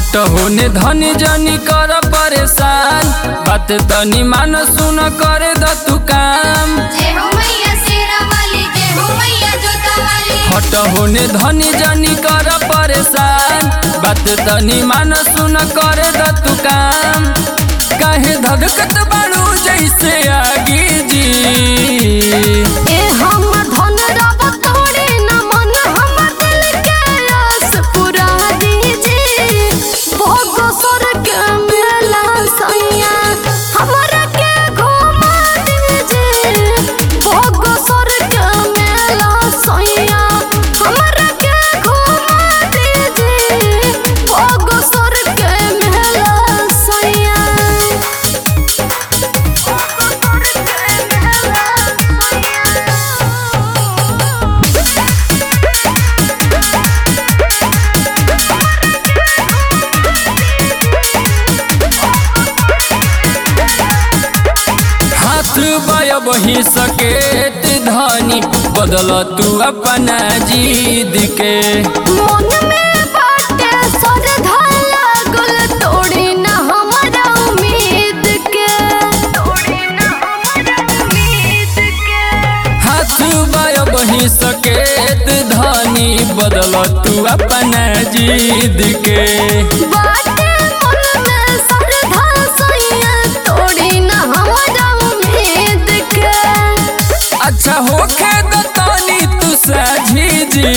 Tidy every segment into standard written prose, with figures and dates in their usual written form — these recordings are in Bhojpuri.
हट होने धनी जनी कर परेशान, बात तनी मान सुन करे द तू काम। हट होने धनी जनी कर परेशान, बात तनी मान सुन करे द तू काम। काहे धधकत बाड़ू जैसे आगी जी, ए हम धन रब तोड़े न मन हमर दिल के आस पूरा दीजिए। भोग सर के मेला सैया हमरा के घुमा दीजिए। भोग सर के मेला सैया हमरा के घुमा दीजिए। भोग सर के मेला सैया बही सकेत धनी बदल तू अपना जिद के। मन में बाटे श्रद्धा लागल तोड़ी न हमरा उम्मीद के। हाथ बाय बही सकेत धनी बदल तू अपना जिद के। बाटे मन में श्रद्धा सैया तोड़ी न हमरा उम्मीद के। अच्छा होखे द तनी तू साझी जी,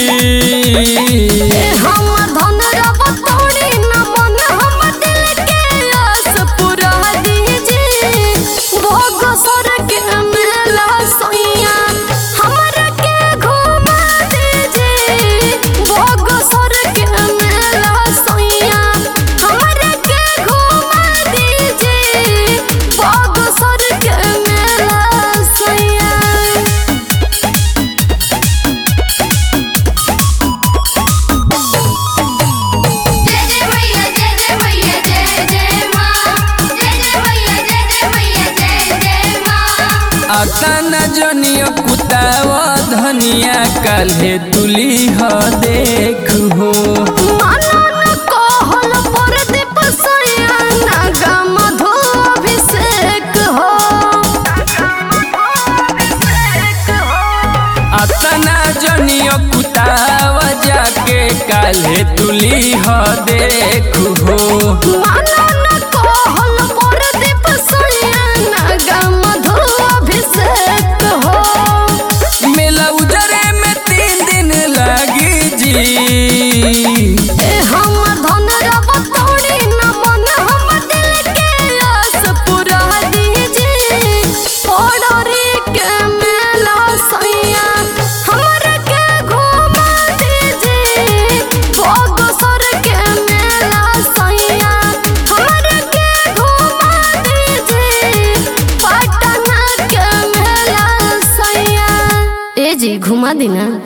हम धन रब तोड़ी न मन हम दिल के आस पूरा दीजिए। भोग सर के मेला सैया हमरा के घुमा दीजिए। भोग सर के मेला सैया हमरा के घुमा दीजिए। भोग सर के मेला सैया आता न जनियो कुताव धनिया काल्हे तुली ह देख हो। मानो न कहल परदीप सैया नागा मधु अभिषेक हो। आता न जनियो कुताव जाके काल्हे तुली ह देख हो। मानो न कहल परदीप सैया नागा मधु अभिषेक हो। मेला उजरे में 3 दिन लगी जी, ए हम धन रब तोड़ी न मन हम दिल के आस पूरा दीजिए। पड़री के मेला सैया हमरा के घुमा दीजिए। भोग सर के मेला सैया हमरा के घुमा दीजिए। पटना के मेला सैया ए जी घुमा दी ना।